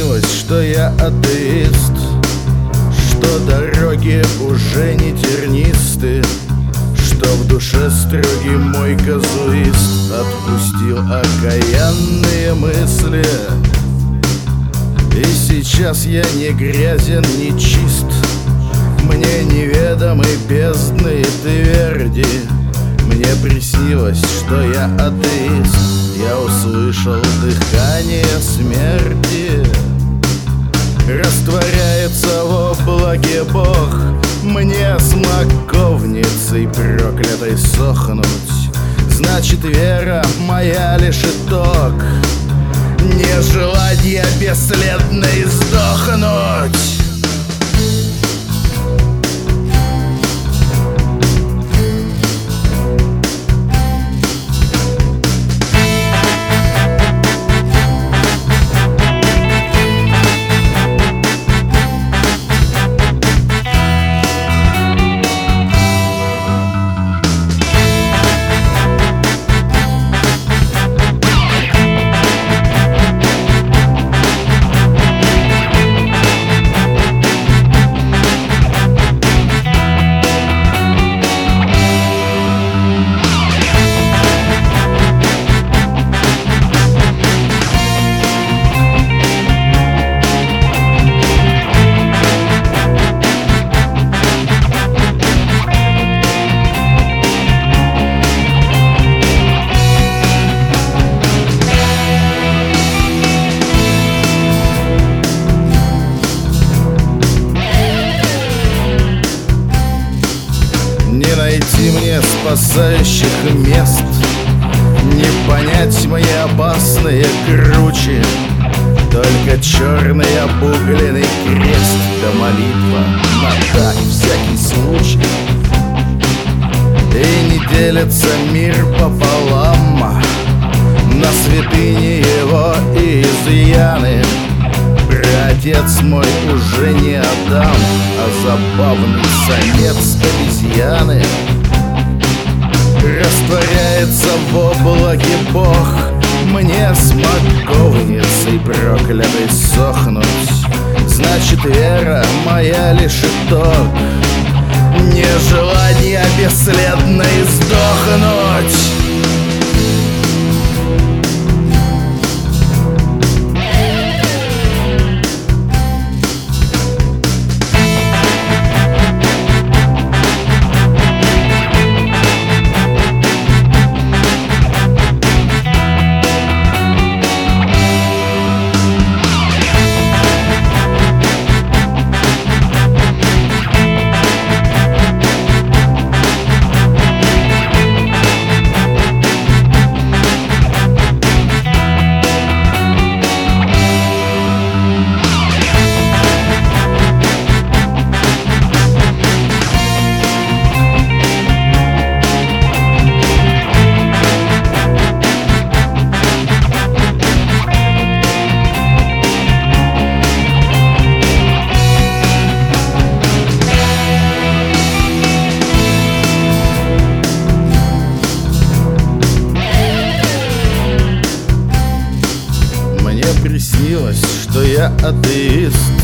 приснилось, что я атеист, что дороги уже не тернисты, что в душе строгий мой казуист отпустил окаянные мысли. И сейчас я не грязен, не чист, мне неведомы бездны тверди. Мне приснилось, что я атеист, я услышал дыхание смерти. Растворяется в облаке Бог, мне смоковницей проклятой сохнуть. Значит, вера моя лишь итог нежелания бесследно издохнуть. Не найти мне спасающих мест, не понять мои опасные кручи. Только черный обугленный крест да молитва на так всякий случай. И не делится мир пополам на святыни его и изъяны. Отец мой уже не отдам, а забавный самец обезьяны. Растворяется в облаке Бог, мне смоковницей проклятой сохнуть. Значит, вера моя лишь итог нежелания бесследно издохнуть. Приснилось, что я атеист,